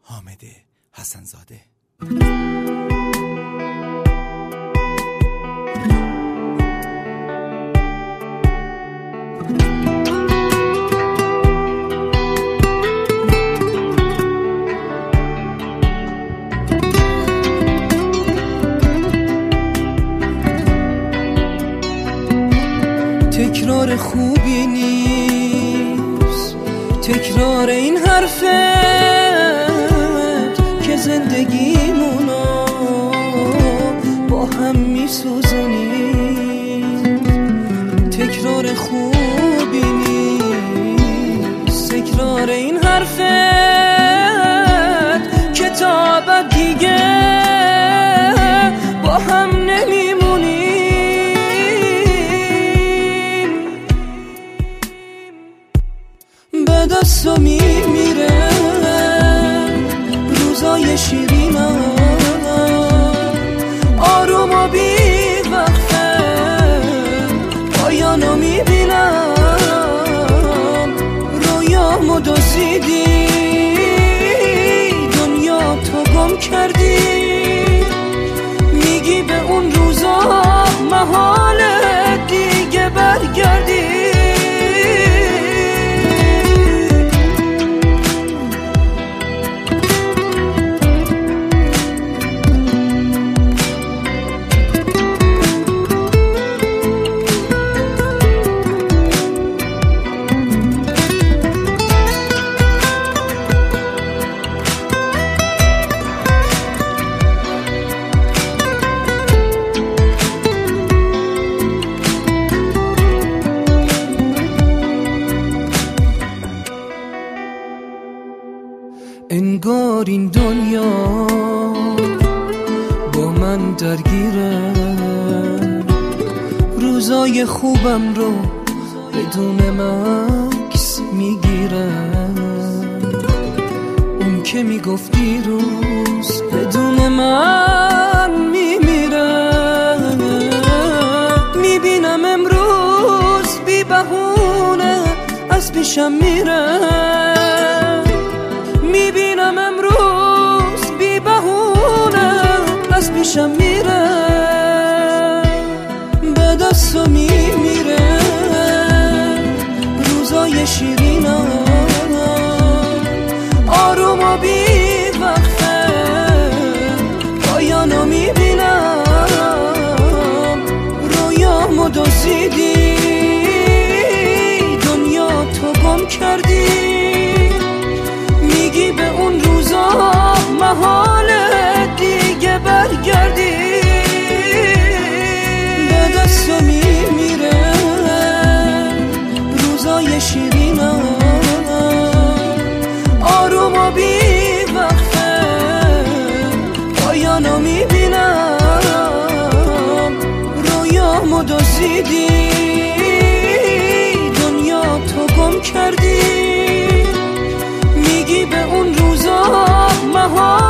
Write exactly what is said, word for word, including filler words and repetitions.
حامد حسن‌زاده. تکرار خوبی نیست، تکرار این حرفه که زندگیمونو با هم میسوزونی. تکرار خوبی نیست، تکرار این حرفه که تا ابد دیگه با هم نمیمونی. به دستو میمیره روزای شیرینا، آروم و بی وقفه پایانو میبینم. رویامو دزدیدی، دنیا تو گم کردی، میگی به اون روزا محاله دیگه برگردی. انگار این دنیا با من درگیره، روزای خوبم رو بدون مکس میگیره. اون که میگفتی روز بدون من میمیره. میبینم امروز بی بهونه از پیشم میره. میبینم امروز بی بهونه از پیشم میره. به دستو میمیره روزای شیرینا، آروم و بی وقفه پایانو میبینم. رویامو دزدیدی، دنیا تو گم کردی، میگی به اون روزا محاله دیگه برگردی. به دستو میمیره روزای شیرینا، آروم و بی وقفه پایانو میبینم. رویامو دزدیدی، دنیا تو گم کردی، میگی به اون روزا محال